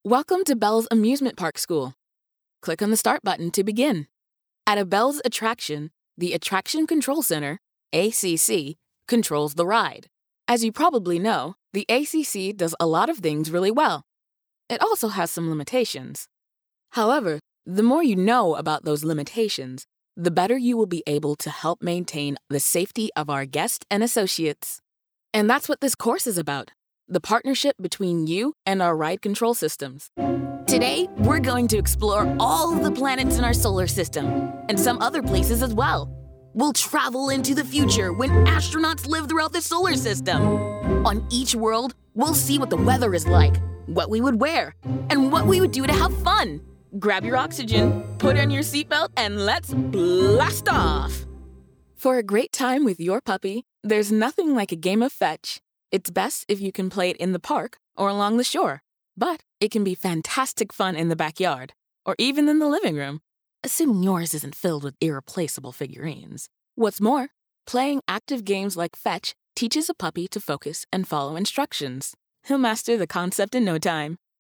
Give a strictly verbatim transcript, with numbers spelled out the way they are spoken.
Welcome to Belle's Amusement Park School. Click on the Start button to begin. At a Belle's attraction, the Attraction Control Center, A C C, controls the ride. As you probably know, the A C C does a lot of things really well. It also has some limitations. However, the more you know about those limitations, the better you will be able to help maintain the safety of our guests and associates. And that's what this course is about, the partnership between you and our ride control systems. Today, we're going to explore all the planets in our solar system, and some other places as well. We'll travel into the future when astronauts live throughout the solar system. On each world, we'll see what the weather is like, what we would wear, and what we would do to have fun. Grab your oxygen, put on your seatbelt, and let's blast off! For a great time with your puppy, there's nothing like a game of fetch. It's best if you can play it in the park or along the shore, but it can be fantastic fun in the backyard, or even in the living room, assuming yours isn't filled with irreplaceable figurines. What's more, playing active games like fetch teaches a puppy to focus and follow instructions. He'll master the concept in no time.